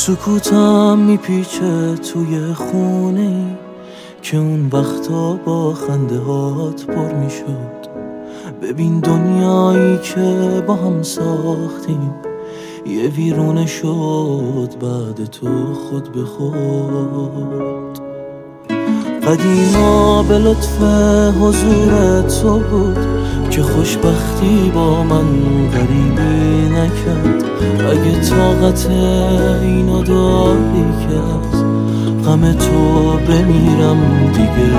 سکوتم میپیچه توی خونه ای که اون وقتا با خنده هات پر میشد. ببین دنیایی که با هم ساختیم یه ویرونه شد بعد تو خود به خود. قدیما به لطف حضور تو بود که خوشبختی با من غریبی نکرد. اگه طاقت اینو داری که از غم تو بمیرم دیگه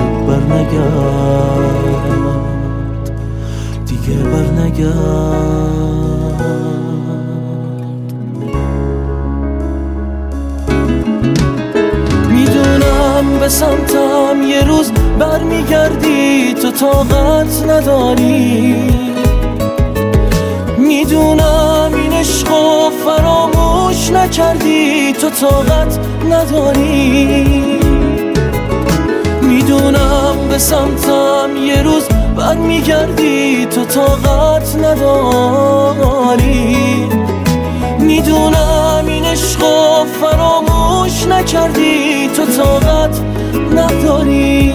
برنگرد، دیگه برنگرد. میدونم به سمتم یه روز برمیگردی، تو طاقت نداری. میدونم این عشقو فراموش نکردی، تو طاقت نداری. میدونم به سمتم یه روز برمیگردی، تو طاقت نداری. میدونم این عشقو فراموش نکردی، تو طاقت نداری.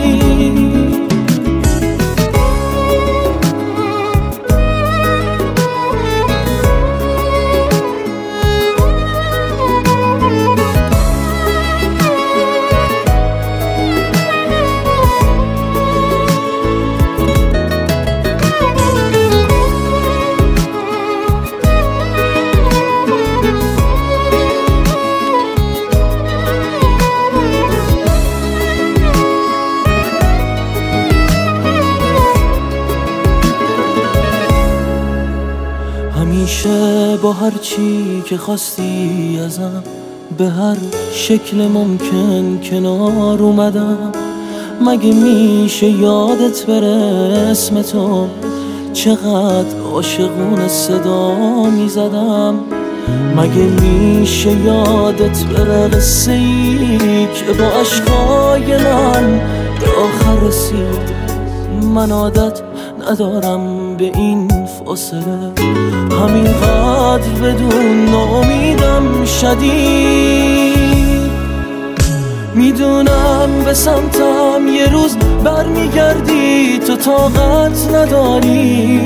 همیشه با هر چی که خواستی ازم به هر شکل ممکن کنار اومدم. مگه میشه یادت بره اسم تو، چقدر عاشقونه صدا میزدم. مگه میشه یادت بره قصه ای که با عشقای من به آخر رسید. من عادت ندارم به این فاصله، همینقدر بدون امیدم شدید. میدونم به سمتم یه روز برمیگردی، تو طاقت نداری.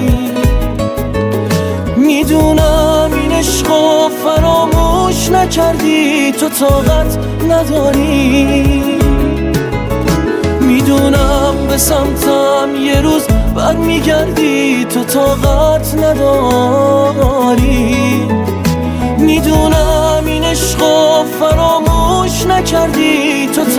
میدونم این عشقو فراموش نکردی، تو طاقت نداری. میدونم به سمتم یه روز برمیگردی، تو طاقت نداری. میدونم این عشقو فراموش نکردی، تو